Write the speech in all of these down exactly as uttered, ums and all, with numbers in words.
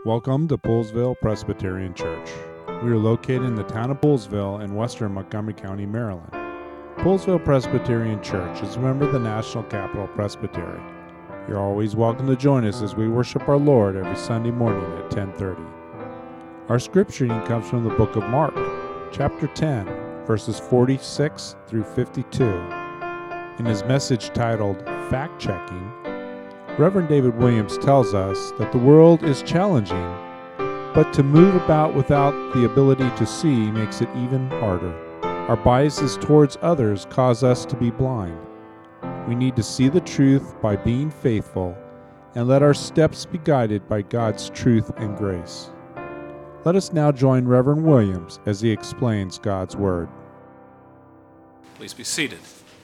Welcome to Poolesville Presbyterian Church. We are located in the town of Poolesville in western Montgomery County, Maryland. Poolesville Presbyterian Church is a member of the National Capital Presbytery. You're always welcome to join us as we worship our Lord every Sunday morning at ten thirty. Our scripture reading comes from the book of Mark, chapter ten, verses forty-six through fifty-two. In his message titled Fact Checking, Reverend David Williams tells us that the world is challenging, but to move about without the ability to see makes it even harder. Our biases towards others cause us to be blind. We need to see the truth by being faithful and let our steps be guided by God's truth and grace. Let us now join Reverend Williams as he explains God's Word. Please be seated.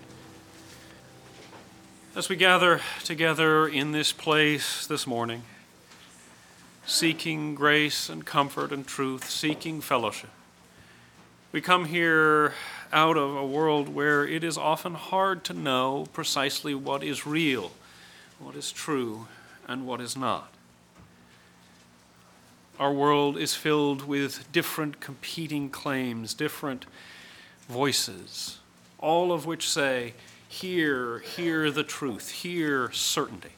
As we gather together in this place this morning, seeking grace and comfort and truth, seeking fellowship, we come here out of a world where it is often hard to know precisely what is real, what is true, and what is not. Our world is filled with different competing claims, different voices, all of which say, Hear, hear the truth, hear certainty.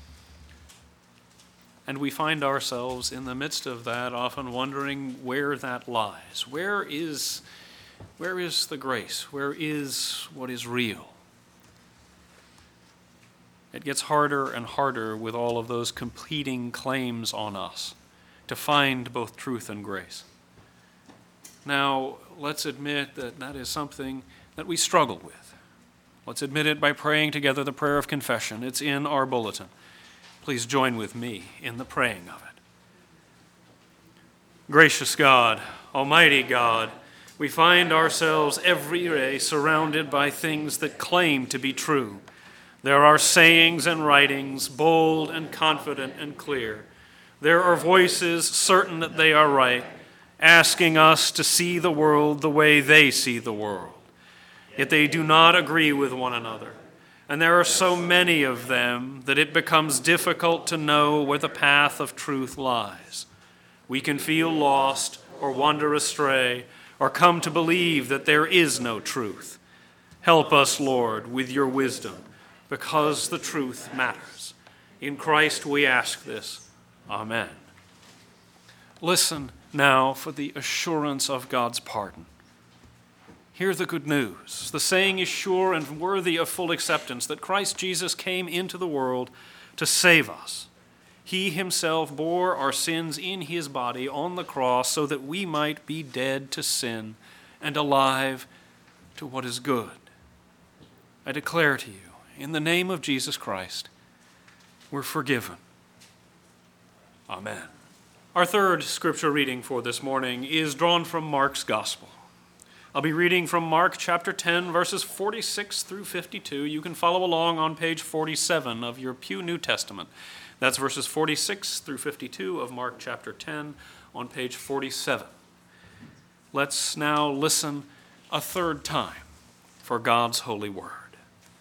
And we find ourselves in the midst of that, often wondering where that lies. Where is, where is the grace? Where is what is real? It gets harder and harder with all of those competing claims on us to find both truth and grace. Now, let's admit that that is something that we struggle with. Let's admit it by praying together the prayer of confession. It's in our bulletin. Please join with me in the praying of it. Gracious God, Almighty God, we find ourselves every day surrounded by things that claim to be true. There are sayings and writings, bold and confident and clear. There are voices certain that they are right, asking us to see the world the way they see the world. Yet they do not agree with one another. And there are so many of them that it becomes difficult to know where the path of truth lies. We can feel lost or wander astray or come to believe that there is no truth. Help us, Lord, with your wisdom, because the truth matters. In Christ we ask this. Amen. Listen now for the assurance of God's pardon. Hear the good news. The saying is sure and worthy of full acceptance that Christ Jesus came into the world to save us. He himself bore our sins in his body on the cross so that we might be dead to sin and alive to what is good. I declare to you, in the name of Jesus Christ, we're forgiven. Amen. Our third scripture reading for this morning is drawn from Mark's Gospel. I'll be reading from Mark chapter ten, verses forty-six through fifty-two. You can follow along on page forty-seven of your Pew New Testament. That's verses forty-six through fifty-two of Mark chapter ten on page forty-seven. Let's now listen a third time for God's holy word.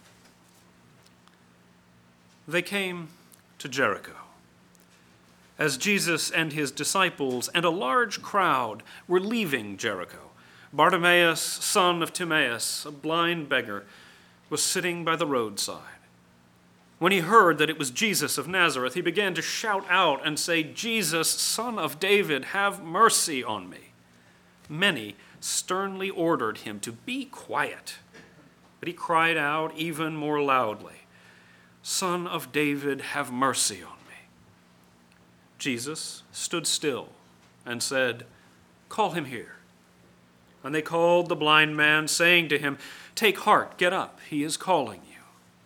They came to Jericho. As Jesus and his disciples and a large crowd were leaving Jericho, Bartimaeus, son of Timaeus, a blind beggar, was sitting by the roadside. When he heard that it was Jesus of Nazareth, he began to shout out and say, Jesus, son of David, have mercy on me. Many sternly ordered him to be quiet, but he cried out even more loudly, Son of David, have mercy on me. Jesus stood still and said, Call him here. And they called the blind man, saying to him, Take heart, get up, he is calling you.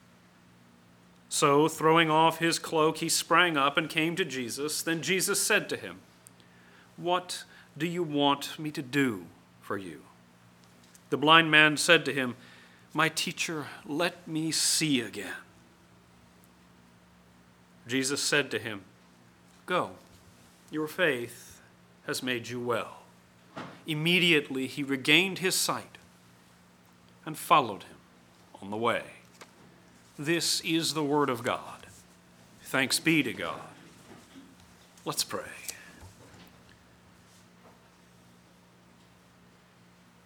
So, throwing off his cloak, he sprang up and came to Jesus. Then Jesus said to him, What do you want me to do for you? The blind man said to him, My teacher, let me see again. Jesus said to him, Go, your faith has made you well. Immediately he regained his sight and followed him on the way. This is the word of God. Thanks be to God. Let's pray.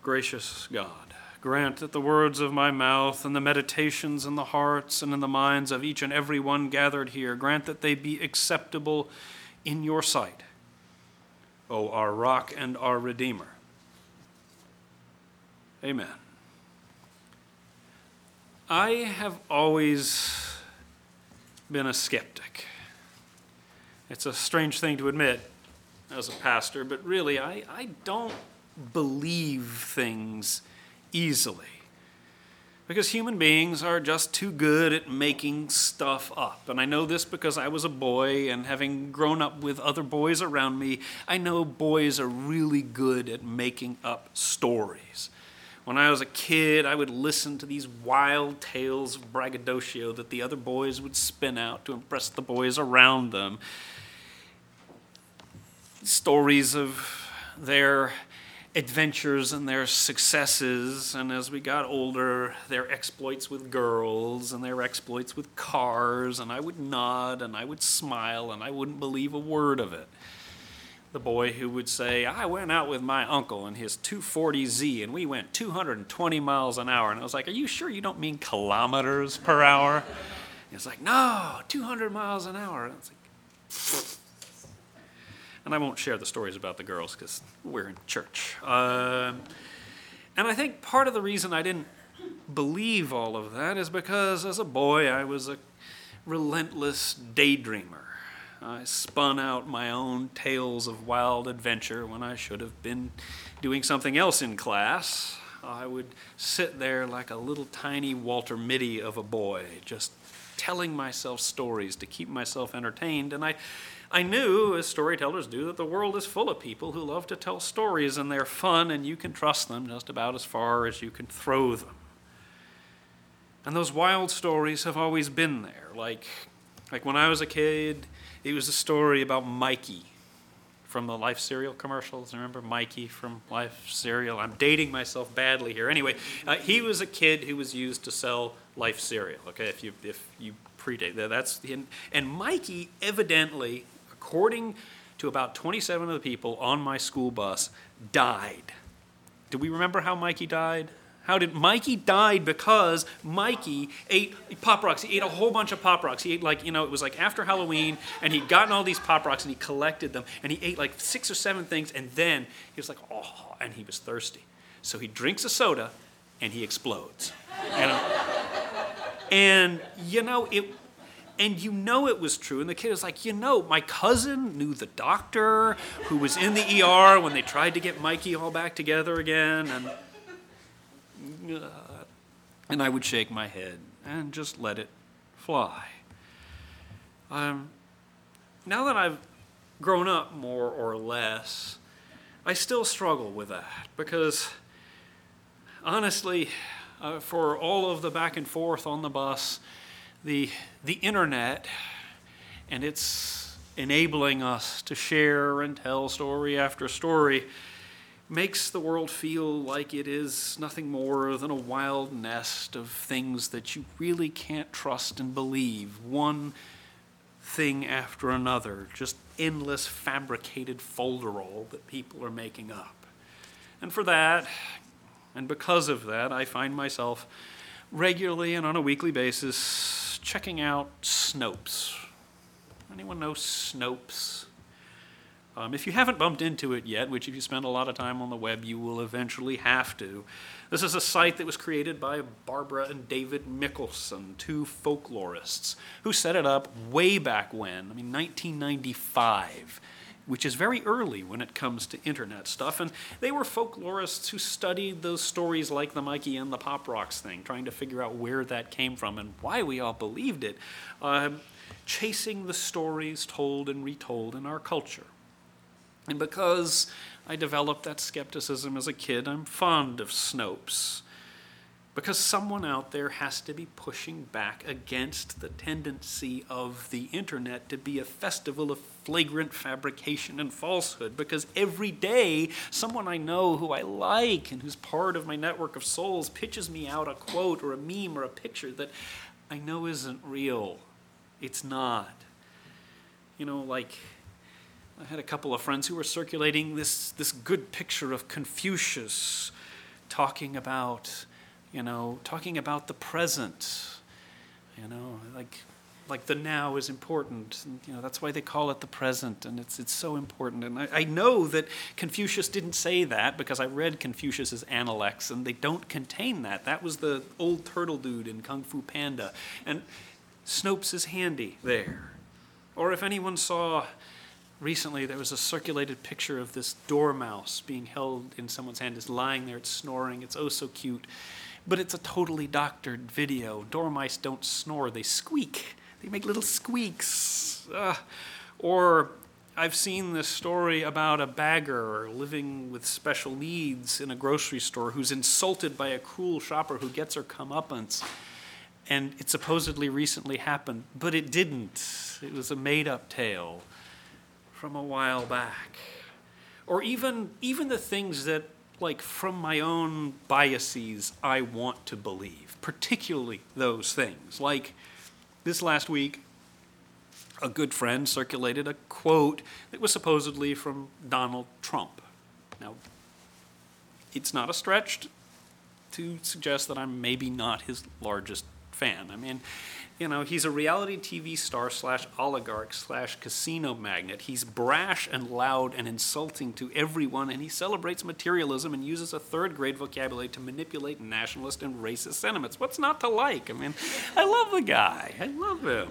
Gracious God, grant that the words of my mouth and the meditations in the hearts and in the minds of each and every one gathered here, grant that they be acceptable in your sight, O our rock and our Redeemer. Amen. I have always been a skeptic. It's a strange thing to admit as a pastor, but really, I, I don't believe things easily. Because human beings are just too good at making stuff up. And I know this because I was a boy, and having grown up with other boys around me, I know boys are really good at making up stories. When I was a kid, I would listen to these wild tales of braggadocio that the other boys would spin out to impress the boys around them. Stories of their adventures and their successes, and as we got older, their exploits with girls and their exploits with cars, and I would nod and I would smile and I wouldn't believe a word of it. The boy who would say, I went out with my uncle in his two forty Z and we went two hundred twenty miles an hour. And I was like, are you sure you don't mean kilometers per hour? He was like, no, two hundred miles an hour. And I was like, and I won't share the stories about the girls because we're in church. Uh, and I think part of the reason I didn't believe all of that is because as a boy I was a relentless daydreamer. I spun out my own tales of wild adventure when I should have been doing something else in class. I would sit there like a little tiny Walter Mitty of a boy, just telling myself stories to keep myself entertained. And I I knew, as storytellers do, that the world is full of people who love to tell stories, and they're fun, and you can trust them just about as far as you can throw them. And those wild stories have always been there. Like, like when I was a kid, it was a story about Mikey from the Life cereal commercials. Remember Mikey from Life cereal? I'm dating myself badly here. Anyway, uh, he was a kid who was used to sell Life cereal. Okay, if you if you predate that, that's and, and Mikey evidently, according to about twenty-seven of the people on my school bus, died. Do we remember how Mikey died? How did Mikey died because Mikey ate Pop Rocks. He ate a whole bunch of Pop Rocks. He ate like, you know, it was like after Halloween, and he'd gotten all these Pop Rocks, and he collected them, and he ate like six or seven things, and then he was like, oh, and he was thirsty. So he drinks a soda, and he explodes. You know? And, you know, it... And you know it was true. And the kid was like, you know, my cousin knew the doctor who was in the E R when they tried to get Mikey all back together again. And, uh, and I would shake my head and just let it fly. Um, now that I've grown up more or less, I still struggle with that because, honestly, uh, for all of the back and forth on the bus, The, the internet and its enabling us to share and tell story after story makes the world feel like it is nothing more than a wild nest of things that you really can't trust and believe, one thing after another, just endless fabricated folderol that people are making up. And for that, and because of that, I find myself regularly and on a weekly basis checking out Snopes. Anyone know Snopes? Um, if you haven't bumped into it yet, which if you spend a lot of time on the web, you will eventually have to. This is a site that was created by Barbara and David Mickelson, two folklorists, who set it up way back when, I mean nineteen ninety-five, which is very early when it comes to internet stuff. And they were folklorists who studied those stories like the Mikey and the Pop Rocks thing, trying to figure out where that came from and why we all believed it, uh, chasing the stories told and retold in our culture. And because I developed that skepticism as a kid, I'm fond of Snopes. Because someone out there has to be pushing back against the tendency of the internet to be a festival of flagrant fabrication and falsehood. Because every day, someone I know who I like and who's part of my network of souls pitches me out a quote or a meme or a picture that I know isn't real. It's not. You know, like, I had a couple of friends who were circulating this, this good picture of Confucius talking about, you know, talking about the present, you know, like like the now is important. And, you know, that's why they call it the present, and it's it's so important. And I, I know that Confucius didn't say that because I read Confucius's Analects, and they don't contain that. That was the old turtle dude in Kung Fu Panda. And Snopes is handy there. Or if anyone saw recently, there was a circulated picture of this dormouse being held in someone's hand. It's lying there, it's snoring, it's oh so cute. But it's a totally doctored video. Dormice don't snore, they squeak. They make little squeaks. Uh, or I've seen this story about a bagger living with special needs in a grocery store who's insulted by a cruel shopper who gets her comeuppance. And it supposedly recently happened, but it didn't. It was a made-up tale from a while back. Or even, even the things that, like, from my own biases, I want to believe, particularly those things. Like, this last week, a good friend circulated a quote that was supposedly from Donald Trump. Now, it's not a stretch to suggest that I'm maybe not his largest fan. I mean, you know, he's a reality T V star slash oligarch slash casino magnate. He's brash and loud and insulting to everyone, and he celebrates materialism and uses a third grade vocabulary to manipulate nationalist and racist sentiments. What's not to like? I mean, I love the guy. I love him.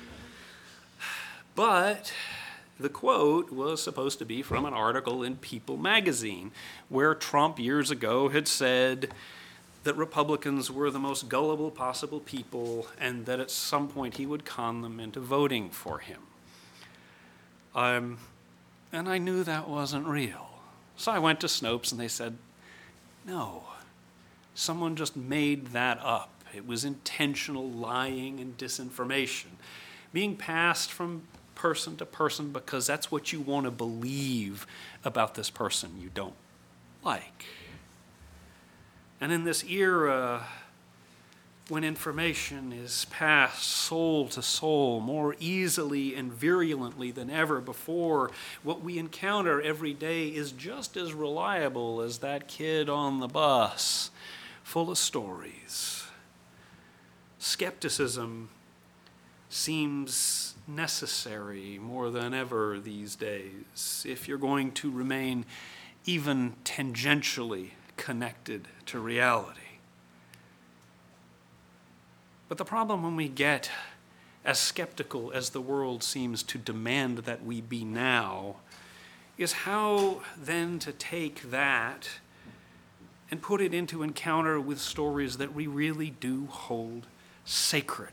But the quote was supposed to be from an article in People magazine, where Trump years ago had said that Republicans were the most gullible possible people, and that at some point he would con them into voting for him. Um, and I knew that wasn't real. So I went to Snopes, and they said, no, someone just made that up. It was intentional lying and disinformation being passed from person to person because that's what you want to believe about this person you don't like. And in this era, when information is passed soul to soul more easily and virulently than ever before, what we encounter every day is just as reliable as that kid on the bus, full of stories. Skepticism seems necessary more than ever these days if you're going to remain even tangentially connected to reality. But the problem when we get as skeptical as the world seems to demand that we be now is how then to take that and put it into encounter with stories that we really do hold sacred.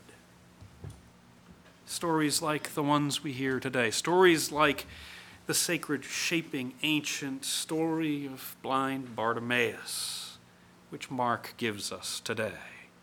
Stories like the ones we hear today, stories like the sacred, shaping, ancient story of blind Bartimaeus, which Mark gives us today.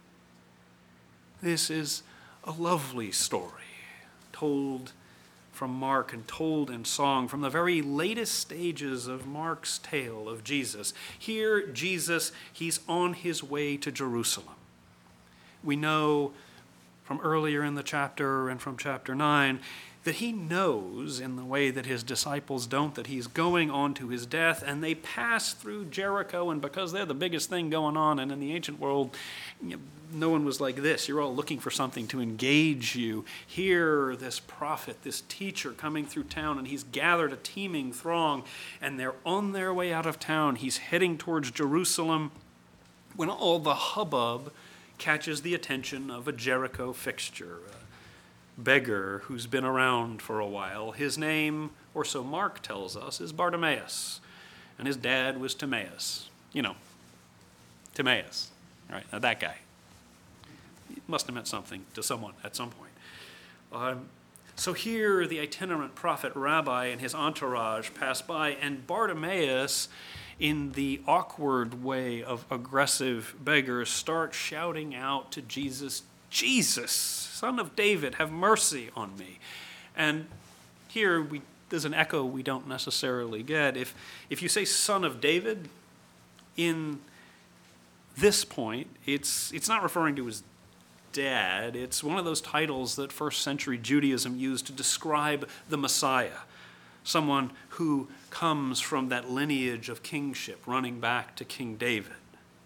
This is a lovely story, told from Mark and told in song from the very latest stages of Mark's tale of Jesus. Here, Jesus, he's on his way to Jerusalem. We know from earlier in the chapter and from chapter nine that he knows, in the way that his disciples don't, that he's going on to his death, and they pass through Jericho, and because they're the biggest thing going on, and in the ancient world, you know, no one was like this. You're all looking for something to engage you. Here, this prophet, this teacher coming through town, and he's gathered a teeming throng, and they're on their way out of town. He's heading towards Jerusalem when all the hubbub catches the attention of a Jericho fixture, beggar who's been around for a while. His name, or so Mark tells us, is Bartimaeus, and his dad was Timaeus. You know, Timaeus. All right, now that guy. It must have meant something to someone at some point. Um, so here the itinerant prophet rabbi and his entourage pass by, and Bartimaeus, in the awkward way of aggressive beggars, start shouting out to Jesus, Jesus, Son of David, have mercy on me. And here we, there's an echo we don't necessarily get. If, if you say Son of David, in this point, it's, it's not referring to his dad. It's one of those titles that first century Judaism used to describe the Messiah, someone who comes from that lineage of kingship running back to King David.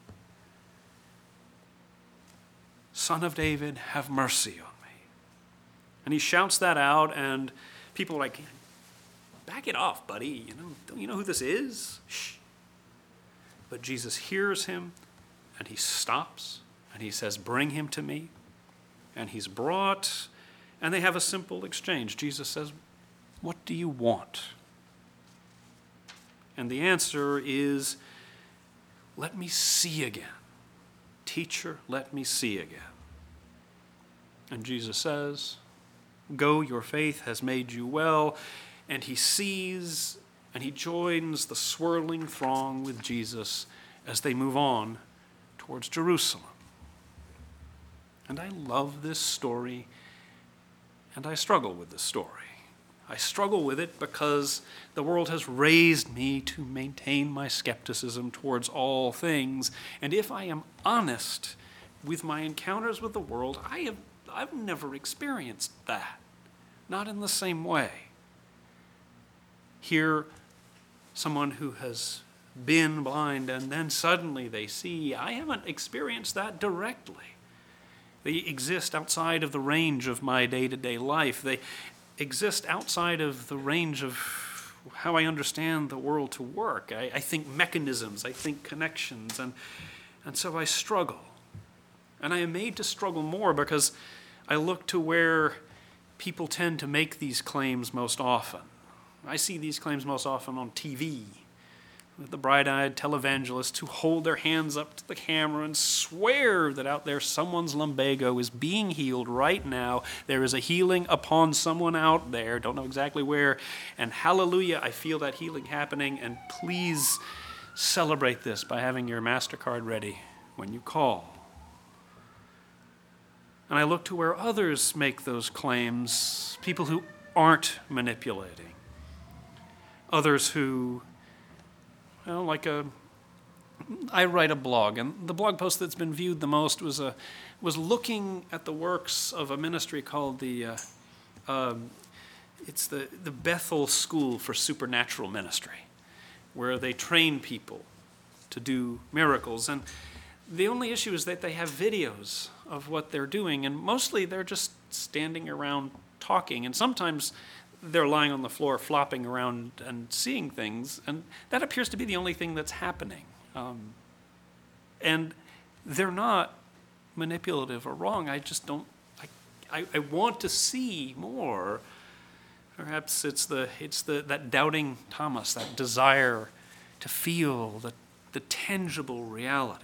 Son of David, have mercy on me. And he shouts that out, and people are like, back it off, buddy. You know, don't you know who this is? Shh. But Jesus hears him, and he stops, and he says, bring him to me. And he's brought, and they have a simple exchange. Jesus says, what do you want? And the answer is, let me see again. Teacher, let me see again. And Jesus says, go, your faith has made you well. And he sees, and he joins the swirling throng with Jesus as they move on towards Jerusalem. And I love this story, and I struggle with this story. I struggle with it because the world has raised me to maintain my skepticism towards all things. And if I am honest with my encounters with the world, I have, I've never experienced that. Not in the same way. Here, someone who has been blind and then suddenly they see, I haven't experienced that directly. They exist outside of the range of my day-to-day life. They exist outside of the range of how I understand the world to work. I, I think mechanisms, I think connections, and, and so I struggle. And I am made to struggle more because I look to where people tend to make these claims most often. I see these claims most often on T V, with the bright-eyed televangelists who hold their hands up to the camera and swear that out there someone's lumbago is being healed right now. There is a healing upon someone out there, don't know exactly where, and hallelujah, I feel that healing happening, and please celebrate this by having your MasterCard ready when you call. And I look to where others make those claims, people who aren't manipulating, others who Well, like a, I write a blog, and the blog post that's been viewed the most was a, was looking at the works of a ministry called the, uh, um, it's the the Bethel School for Supernatural Ministry, where they train people to do miracles. And the only issue is that they have videos of what they're doing, and mostly they're just standing around talking, and sometimes they're lying on the floor, flopping around and seeing things, and that appears to be the only thing that's happening. Um, and they're not manipulative or wrong. I just don't, I, I, I want to see more. Perhaps it's the it's the that doubting Thomas, that desire to feel the, the tangible reality.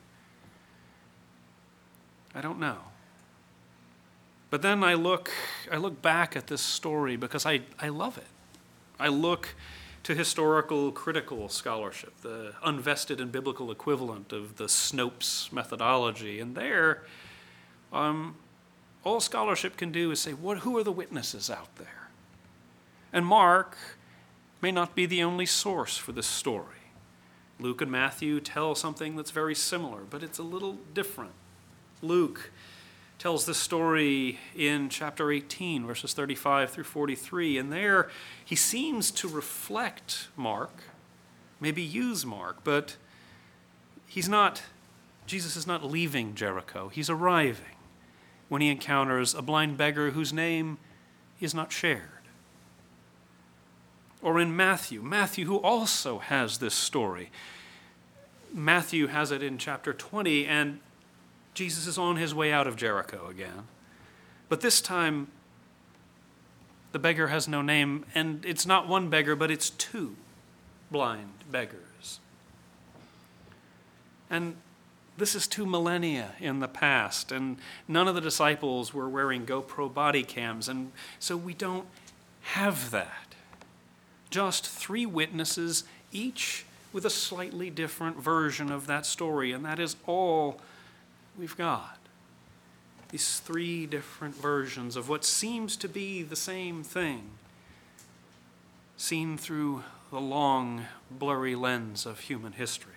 I don't know. But then I look I look back at this story because I, I love it. I look to historical critical scholarship, the unvested and biblical equivalent of the Snopes methodology. And there, um, all scholarship can do is say, what, who are the witnesses out there? And Mark may not be the only source for this story. Luke and Matthew tell something that's very similar, but it's a little different. Luke tells this story in chapter eighteen, verses thirty-five through forty-three, and there he seems to reflect Mark, maybe use Mark, but he's not, Jesus is not leaving Jericho. He's arriving when he encounters a blind beggar whose name is not shared. Or in Matthew, Matthew who also has this story. Matthew has it in chapter twenty, and Jesus is on his way out of Jericho again. But this time, the beggar has no name, and it's not one beggar, but it's two blind beggars. And this is two millennia in the past, and none of the disciples were wearing GoPro body cams, and so we don't have that. Just three witnesses, each with a slightly different version of that story, and that is all we've got. These three different versions of what seems to be the same thing, seen through the long, blurry lens of human history.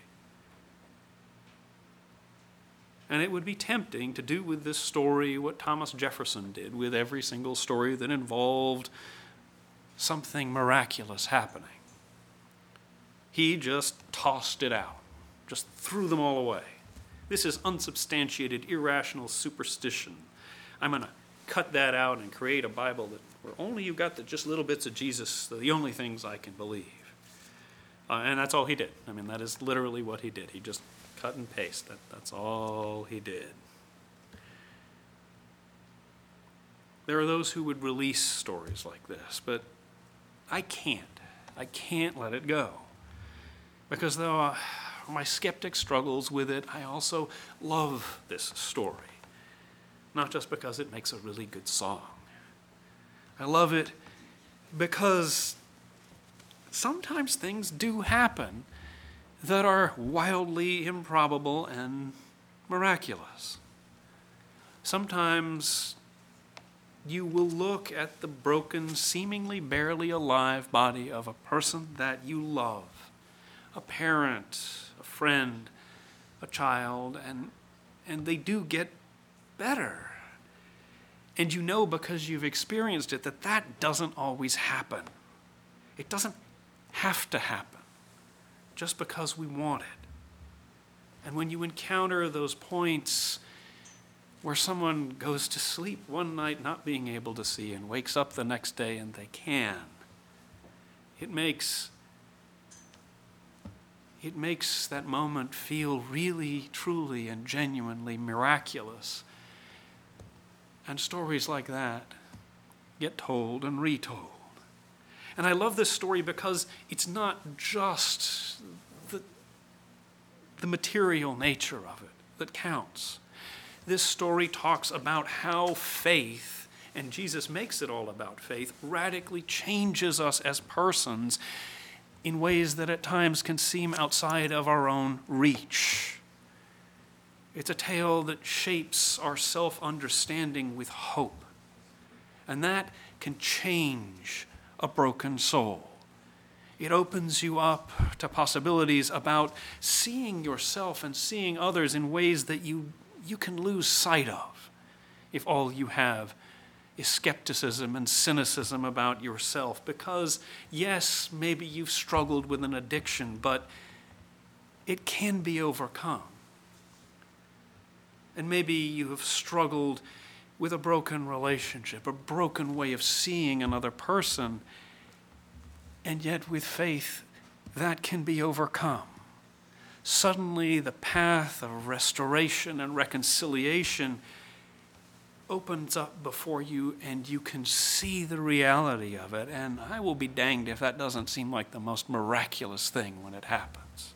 And it would be tempting to do with this story what Thomas Jefferson did with every single story that involved something miraculous happening. He just tossed it out, just threw them all away. This is unsubstantiated, irrational superstition. I'm going to cut that out and create a Bible that where only you've got the, just little bits of Jesus, the only things I can believe. Uh, and that's all he did. I mean, that is literally what he did. He just cut and paste. That, that's all he did. There are those who would release stories like this, but I can't. I can't let it go. Because though uh, my skeptic struggles with it, I also love this story. Not just because it makes a really good song. I love it because sometimes things do happen that are wildly improbable and miraculous. Sometimes you will look at the broken, seemingly barely alive body of a person that you love, a parent, a friend, a child, and, and they do get better. And you know because you've experienced it that that doesn't always happen. It doesn't have to happen just because we want it. And when you encounter those points where someone goes to sleep one night not being able to see and wakes up the next day and they can, it makes it makes that moment feel really, truly, and genuinely miraculous. And stories like that get told and retold. And I love this story because it's not just the, the material nature of it that counts. This story talks about how faith, and Jesus makes it all about faith, radically changes us as persons in ways that at times can seem outside of our own reach. It's a tale that shapes our self-understanding with hope. And that can change a broken soul. It opens you up to possibilities about seeing yourself and seeing others in ways that you, you can lose sight of if all you have is skepticism and cynicism about yourself. Because, yes, maybe you've struggled with an addiction, but it can be overcome. And maybe you have struggled with a broken relationship, a broken way of seeing another person, and yet with faith, that can be overcome. Suddenly, the path of restoration and reconciliation opens up before you, and you can see the reality of it. And I will be danged if that doesn't seem like the most miraculous thing when it happens.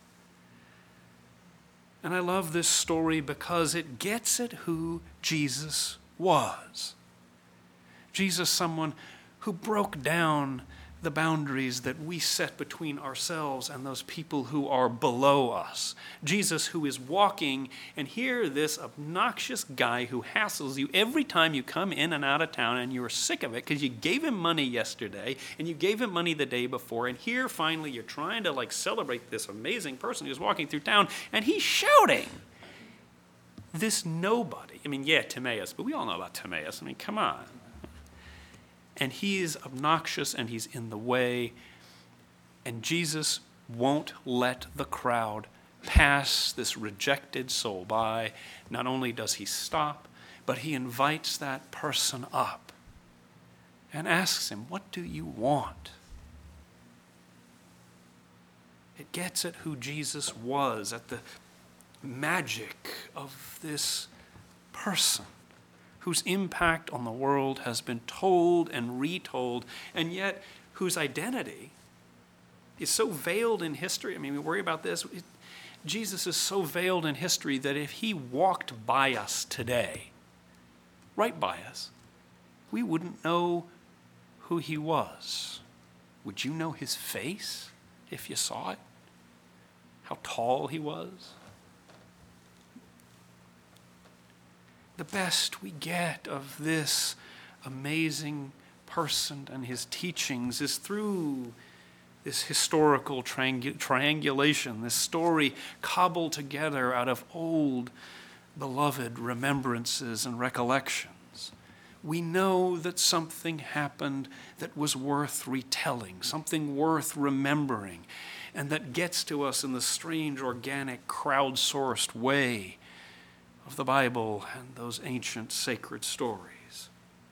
And I love this story because it gets at who Jesus was. Jesus, someone who broke down the boundaries that we set between ourselves and those people who are below us. Jesus, who is walking, and here this obnoxious guy who hassles you every time you come in and out of town, and you're sick of it because you gave him money yesterday and you gave him money the day before, and here finally you're trying to like celebrate this amazing person who's walking through town, and he's shouting. This nobody, I mean, yeah, Timaeus, but we all know about Timaeus. I mean, come on. And he's obnoxious and he's in the way. And Jesus won't let the crowd pass this rejected soul by. Not only does he stop, but he invites that person up and asks him, "What do you want?" It gets at who Jesus was, at the magic of this person whose impact on the world has been told and retold, and yet whose identity is so veiled in history. I mean, we worry about this. It, Jesus is so veiled in history that if he walked by us today, right by us, we wouldn't know who he was. Would you know his face if you saw it? How tall he was? The best we get of this amazing person and his teachings is through this historical triangu- triangulation, this story cobbled together out of old, beloved remembrances and recollections. We know that something happened that was worth retelling, something worth remembering. and that gets to us in the strange, organic, crowdsourced way of the Bible and those ancient sacred stories.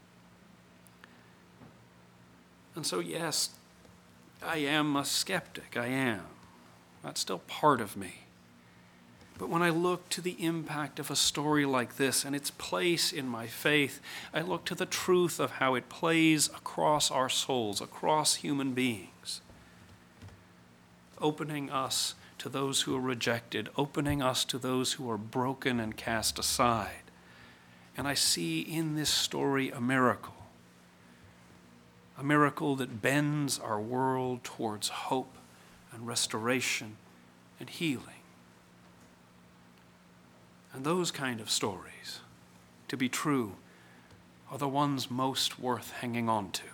And so, yes, I am a skeptic. I am. That's still part of me. But when I look to the impact of a story like this and its place in my faith, I look to the truth of how it plays across our souls, across human beings, opening us to those who are rejected, opening us to those who are broken and cast aside. And I see in this story a miracle, a miracle that bends our world towards hope and restoration and healing. And those kind of stories, to be true, are the ones most worth hanging on to.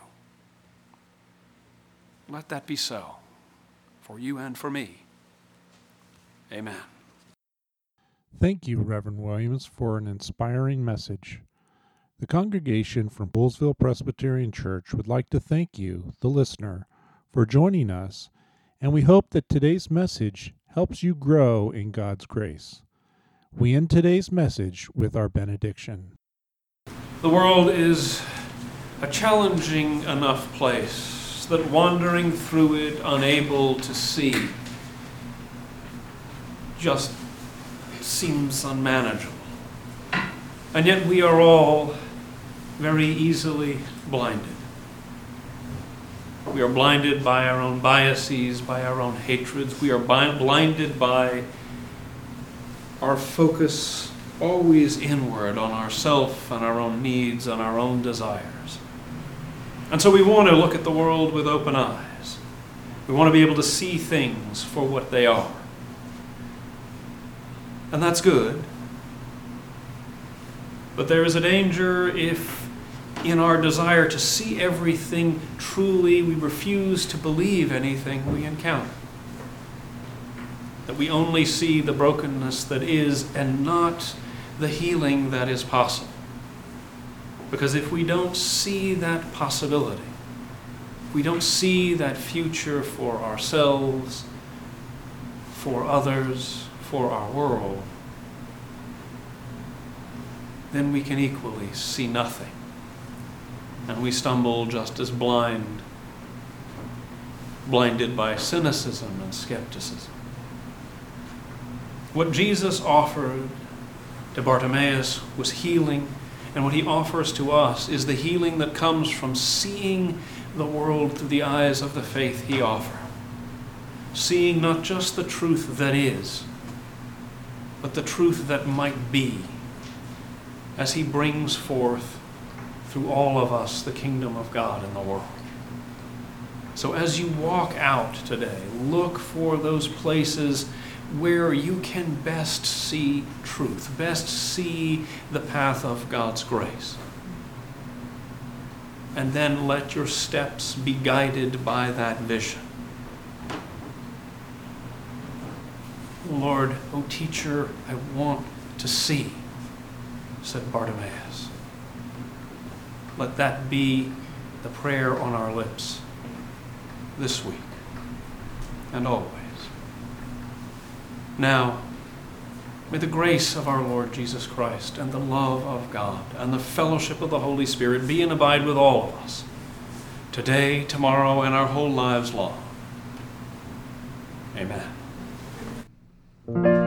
Let that be so, for you and for me. Amen. Thank you, Reverend Williams, for an inspiring message. The congregation from Poolesville Presbyterian Church would like to thank you, the listener, for joining us, and we hope that today's message helps you grow in God's grace. We end today's message with our benediction. The world is a challenging enough place that wandering through it, unable to see, just seems unmanageable. And yet we are all very easily blinded. We are blinded by our own biases, by our own hatreds. We are blinded by our focus always inward on ourself and our own needs and our own desires. And so we want to look at the world with open eyes. We want to be able to see things for what they are. And that's good. But there is a danger if, in our desire to see everything truly, we refuse to believe anything we encounter. That we only see the brokenness that is and not the healing that is possible. Because if we don't see that possibility, if we don't see that future for ourselves, for others, for our world, then we can equally see nothing. And we stumble just as blind, blinded by cynicism and skepticism. What Jesus offered to Bartimaeus was healing, and what he offers to us is the healing that comes from seeing the world through the eyes of the faith he offered. Seeing not just the truth that is, but the truth that might be, as he brings forth through all of us the kingdom of God in the world. So as you walk out today, look for those places where you can best see truth, best see the path of God's grace. And then let your steps be guided by that vision. Lord, O teacher, I want to see, said Bartimaeus. Let that be the prayer on our lips this week and always. Now, may the grace of our Lord Jesus Christ and the love of God and the fellowship of the Holy Spirit be and abide with all of us, today, tomorrow, and our whole lives long. Amen.